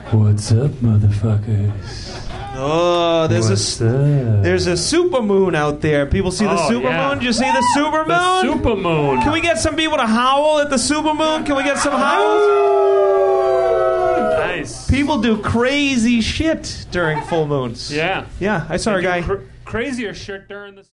What's up, motherfuckers? Oh, there's What's a up? there's a super moon out there. People see the super moon? Did you see the super moon? The super moon. Can we get some people to howl at the super moon? Can we get some howls? Nice. People do crazy shit during full moons. Yeah. Yeah, I saw a guy. Crazier shit during the...